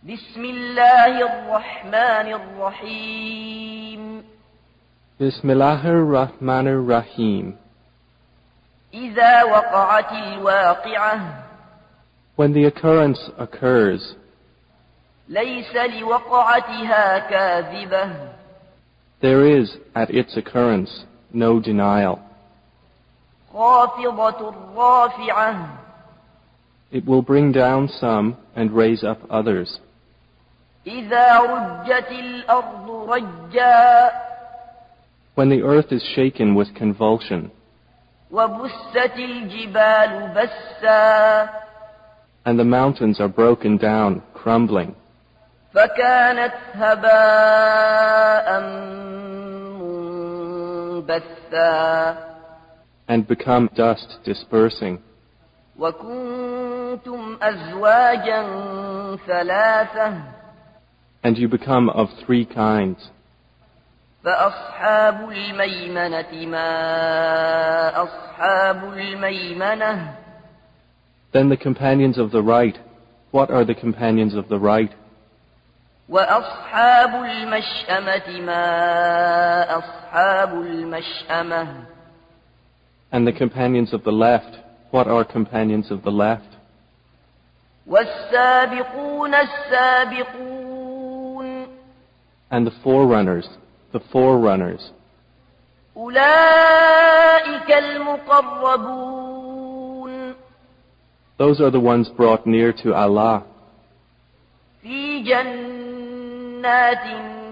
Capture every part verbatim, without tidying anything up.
بسم الله الرحمن الرحيم بسم الله الرحمن الرحيم إذا وقعت الواقعة When the occurrence occurs, ليس لوقعتها كاذبة there is at its occurrence no denial. خافضة رافعة It will bring down some and raise up others. إذا رجت الأرض رجا When the earth is shaken with convulsion, وبست الجبال بسا and the mountains are broken down, crumbling, فكانت هباء منبثا and become dust dispersing, وكنتم أزواجا ثلاثة and you become of three kinds. فأصحاب الميمنة ما أصحاب الميمنة Then the companions of the right, what are the companions of the right? وأصحاب المشأمة ما أصحاب المشأمة And the companions of the left, what are companions of the left? والسابقون السابقون And the forerunners, the forerunners. أولئك المقربون Those are the ones brought near to Allah في جنات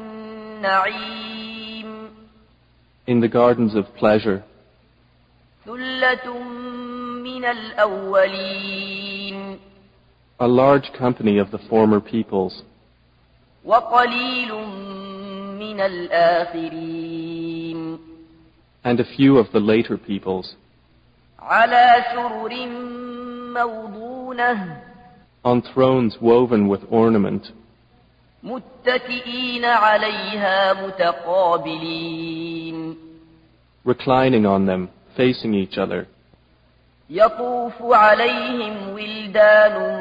النعيم in the gardens of pleasure. ثلة من الأولين A large company of the former peoples, وقليل من الآخرين and a few of the later peoples, على سرر موضونة on thrones woven with ornament, متكئين عليها متقابلين reclining on them, facing each other. يطوف عليهم ولدان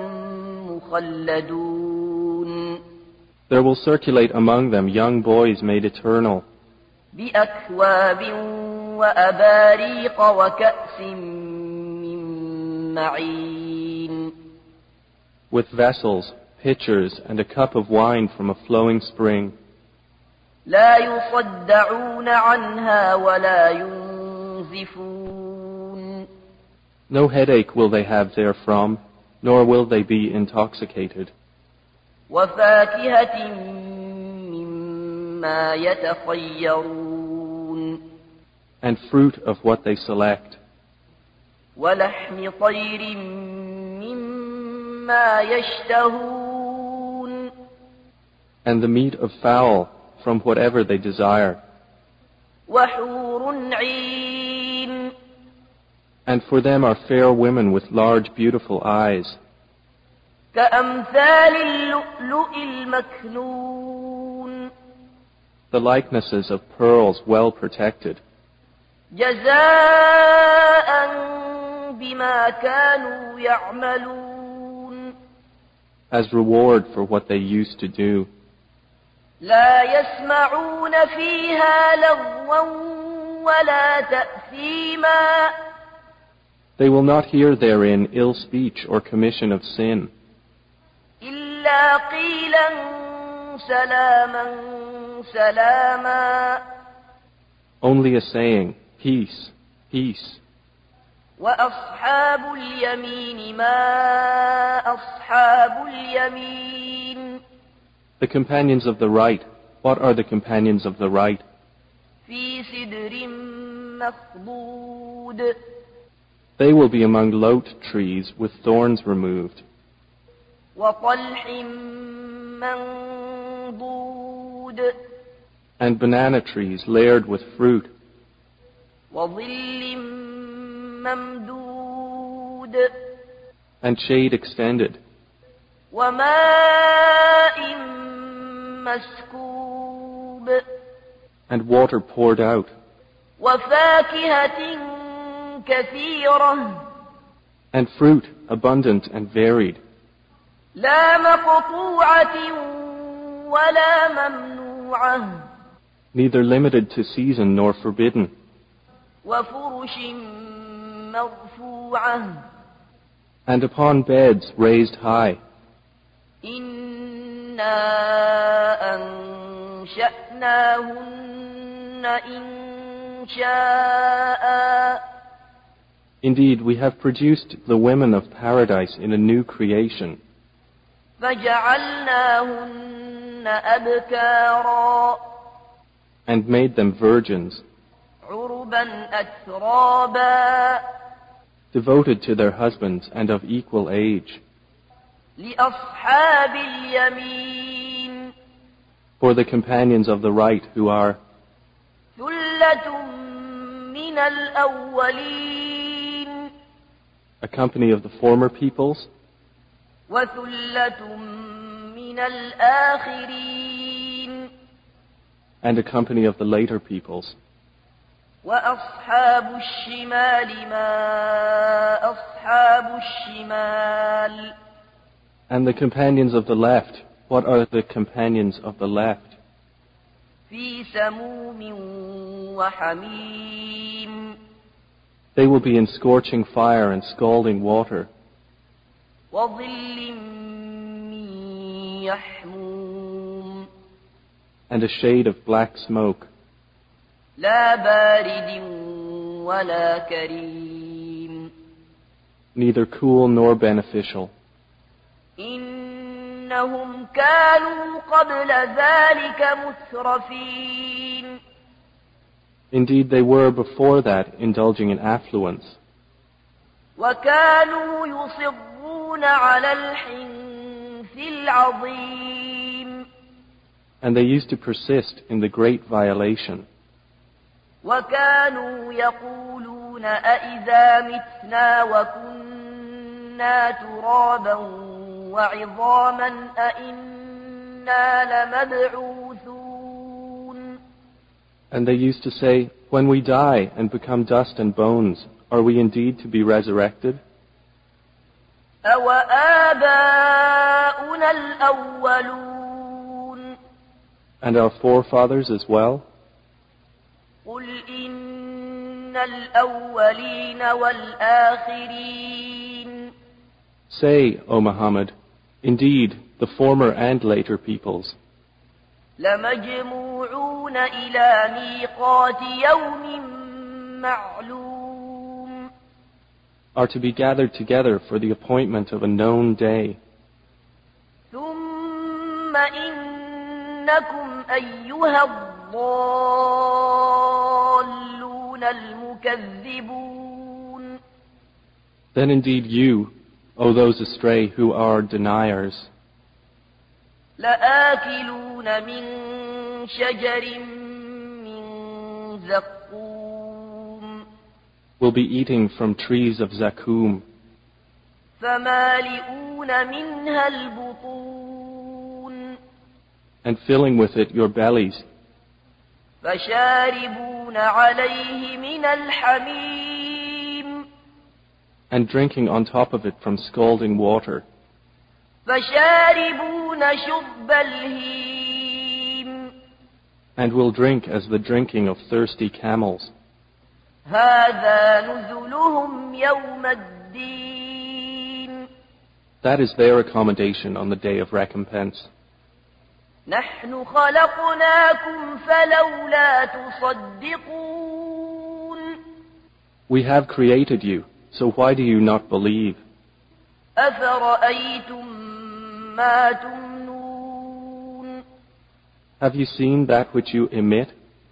مخلدون There will circulate among them young boys made eternal, بأكواب وأباريق وكأس من معين with vessels, pitchers, and a cup of wine from a flowing spring. لا يصدعون عنها ولا ينزفون No headache will they have therefrom, nor will they be intoxicated. وفاكهة مما يتخيرون And fruit of what they select, ولحم طير مما يشتهون and the meat of fowl from whatever they desire. وحور عين And for them are fair women with large beautiful eyes, كأمثال اللؤلؤ المكنون the likenesses of pearls well protected, جزاء بما كانوا يعملون as reward for what they used to do. لا يسمعون فيها لغوا ولا تأثيما They will not hear therein ill speech or commission of sin, إلا قيلا سلاما سلاما only a saying, peace, peace. وأصحاب اليمين ما أصحاب اليمين The companions of the right, what are the companions of the right? في سدر مخضود They will be among lote trees with thorns removed, وطلح منضود and banana trees layered with fruit, وظل ممدود and shade extended, وماء مسكوب and water poured out, وفاكهة كثيرة and fruit abundant and varied, لا مقطوعة ولا ممنوعة neither limited to season nor forbidden, وفرش مرفوعة and upon beds raised high. إنا أنشأناهن إنشاء Indeed, we have produced the women of paradise in a new creation, فجعلناهن أبكارا and made them virgins, عربا أترابا devoted to their husbands and of equal age, لأصحاب اليمين for the companions of the right who are ثلة من الأولين a company of the former peoples وثلة من الآخرين and a company of the later peoples. وأصحاب الشمال ما أصحاب الشمال And the companions of the left, what are the companions of the left? في سموم وحميم They will be in scorching fire and scalding water, وظل من يحموم and a shade of black smoke, لا بارد ولا كريم neither cool nor beneficial. إنهم كانوا قبل ذلك مترفين Indeed, they were before that indulging in affluence, وكانوا يصرون على الحنث العظيم and they used to persist in the great violation. وكانوا يقولون أإذا متنا وكنا ترابا وعظاما أإنا لمبعوثون And they used to say, when we die and become dust and bones, are we indeed to be resurrected? أوآباؤنا الأولون And our forefathers as well? قل إن الأولين والآخرين Say, O Muhammad, indeed, the former and later peoples لمجموعون إلى ميقات يوم معلوم are to be gathered together for the appointment of a known day. ثم إنكم أيها الضالون المكذبون Then indeed you, O those astray who are deniers, لآكلون من شجر من زقوم will be eating from trees of zakum, فمالئون منها البطون and filling with it your bellies, فشاربون عليه من الحميم and drinking on top of it from scalding water, فشاربون شرب الهيم and will drink as the drinking of thirsty camels. هذا نزلهم يوم الدين That is their accommodation on the day of recompense. نحن خلقناكم فلولا تصدقون We have created you, so why do you not believe? أفرأيتم ما تمنون Have you seen that which you emit?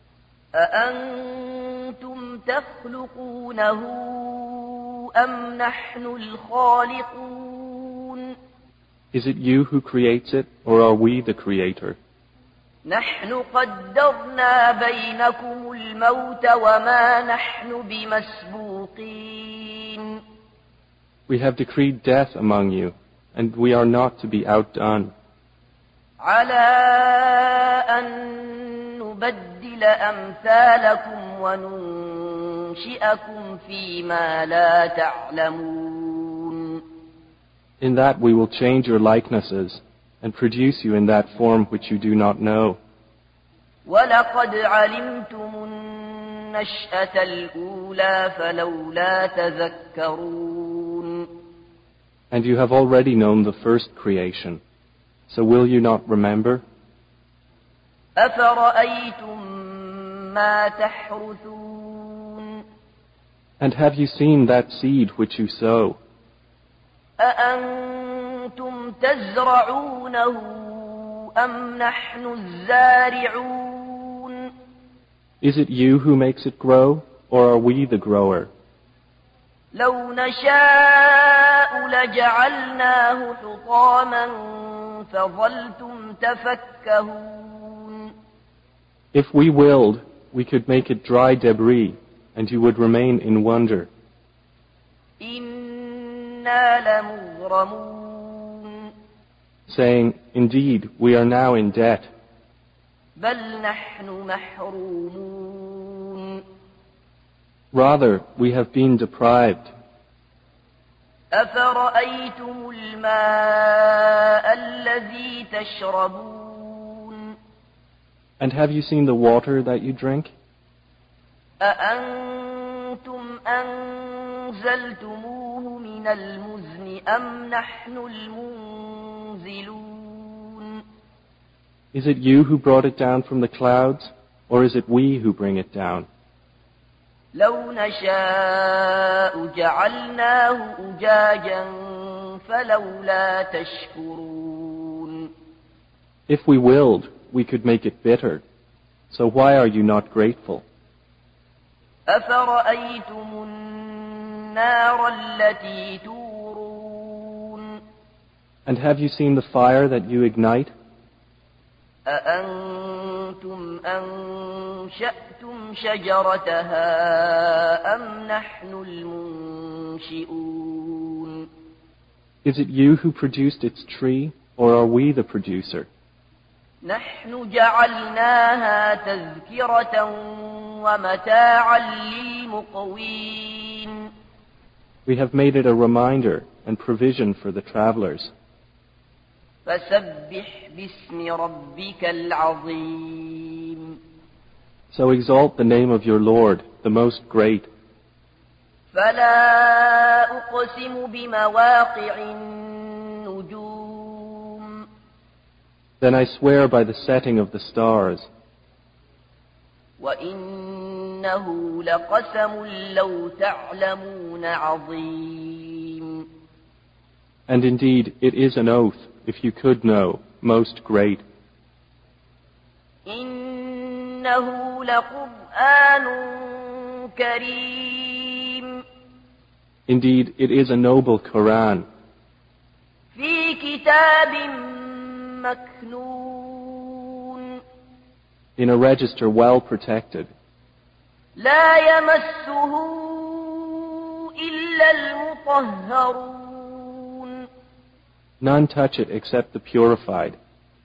أأنتم تخلقونه أم نحن الخالقون Is it you who creates it, or are we the creator? نحن قدرنا بينكم الموت وما نحن بمسبوقين We have decreed death among you, and we are not to be outdone. على أن نبدل أمثالكم وننشئكم فيما لا تعلمون In that we will change your likenesses and produce you in that form which you do not know. وَلَقَدْ عَلِمْتُمُ النَّشْأَةَ الْأُولَى فَلَوْلَا تَذَكَّرُونَ. And you have already known the first creation, so will you not remember? أَفَرَأَيْتُم مَّا تَحْرُثُونَ. And have you seen that seed which you sow? أَأَنتُمْ تَزْرَعُونَهُ أَمْ نَحْنُ الزَّارِعُونَ. Is it you who makes it grow, or are we the grower? لَوْ نَشَاءُ لَجَعَلْنَاهُ حُطَامًا فَظَلْتُمْ تَفَكَّهُونَ. If we willed, we could make it dry debris, and you would remain in wonder. إِنَّا لَمُغْرَمُونَ. Saying, indeed, we are now in debt. بَلْ نَحْنُ مَحْرُومُونَ. Rather, we have been deprived. أَفَرَأَيْتُمُ الْمَاءَ الَّذِي تَشْرَبُونَ. And have you seen the water that you drink? أَأَنتُمْ أَنزَلْتُمُوهُ مِنَ الْمُزْنِ أَمْ نَحْنُ الْمُنزِلُونَ. Is it you who brought it down from the clouds, or is it we who bring it down? لَوْ نَشَاءُ جَعَلْنَاهُ أُجَاجًا فَلَوْلَا تَشْكُرُونَ. If we willed, we could make it bitter. So why are you not grateful? أَفَرَأَيْتُمُ النَّارَ الَّتِي تُورُونَ. And have you seen the fire that you ignite? أَأَنتُمْ أَنشَأْتُمْ شَجَرَتَهَا أَمْ نَحْنُ الْمُنشِئُونَ. Is it you who produced its tree, or are we the producer? نَحْنُ جَعَلْنَاهَا تَذْكِرَةً وَمَتَاعًا لِلْمُقْوِينَ. We have made it a reminder and provision for the travelers. فَسَبِّحْ بِاسْمِ رَبِّكَ الْعَظِيمِ. So exalt the name of your Lord, the most great. فَلَا أُقْسِمُ بِمَوَاقِعِ النُّجُومِ. Then I swear by the setting of the stars. وَإِنَّهُ لَقَسَمٌ لَوْ تَعْلَمُونَ عَظِيمٌ. And indeed, it is an oath, if you could know, most great. إِنَّهُ لَقُرْآنٌ كَرِيمٌ. Indeed, it is a noble Quran. فِي كِتَابٍ مَكْنُونٍ. In a register well protected. لَا يَمَسُّهُ إِلَّا الْمُطَهَّرُونَ. None touch it except the purified.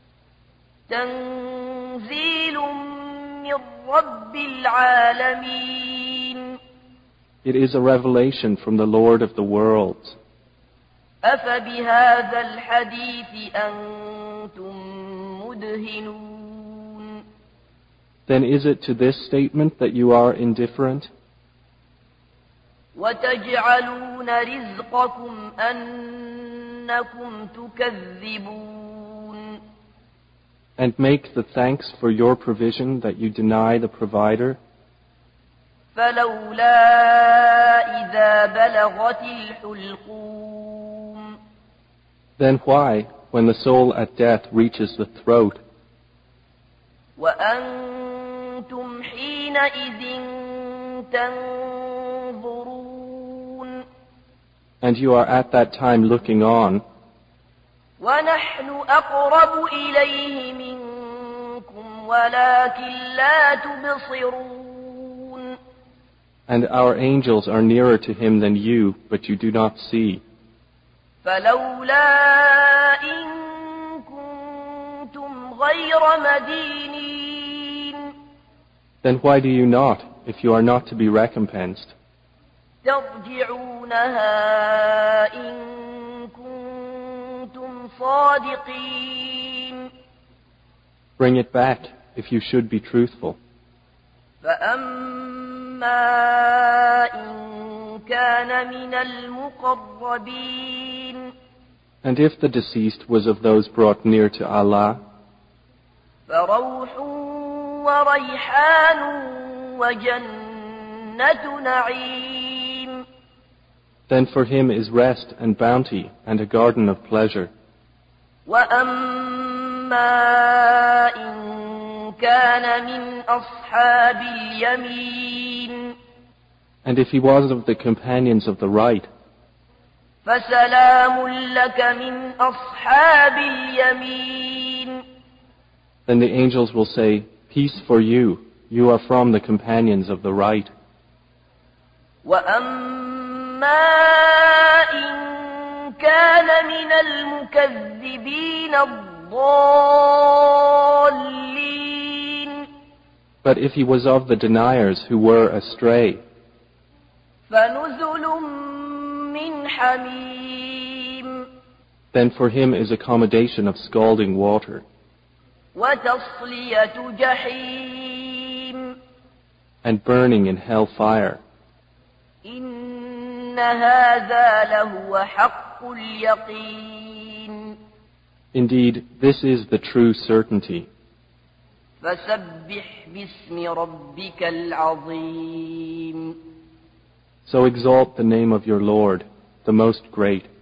تَنزِيلٌ مِّن رَّبِّ الْعَالَمِينَ. It is a revelation from the Lord of the worlds. أَفَبِهَذَا الْحَدِيثِ أَنتُم مُّدْهِنُونَ. Then is it to this statement that you are indifferent? وَتَجْعَلُونَ رِزْقَكُمْ أَنَّكُمْ تُكَذِّبُونَ. And make the thanks for your provision that you deny the provider? فَلَوْلَا إِذَا بَلَغَتِ الْحُلْقُومَ. Then why, when the soul at death reaches the throat, وَأَنتُمْ حِينَئِذٍ تَنظُرُونَ. and you are at that time looking on, وَنَحْنُ أَقْرَبُ إِلَيْهِ مِنكُمْ وَلَكِنْ لَا تُبْصِرُونَ. and our angels are nearer to him than you, but you do not see. فَلَوْلَا إِن كُنتُمْ غَيْرَ مَدِينِينَ. Then why do you not, if you are not to be recompensed? تَرْجِعُونَهَا إِن كُنتُمْ صادقين. Bring it back if you should be truthful. فأما إن كان من المقربين And if the deceased was of those brought near to Allah, فروح وريحان وجنة نعيم. Then for him is rest and bounty and a garden of pleasure. وأما إن كان من أصحاب اليمين And if he was of the companions of the right, فسلام لك من أصحاب اليمين. then the angels will say, Peace for you, you are from the companions of the right. وأما إن كان من المكذبين الضالين But if he was of the deniers who were astray, فنزل من حميم. then for him is accommodation of scalding water, وتصلية جحيم. and burning in hell fire. إن هذا لهو حق اليقين. Indeed, this is the true certainty. فسبح باسم ربك العظيم. So exalt the name of your Lord, the most great.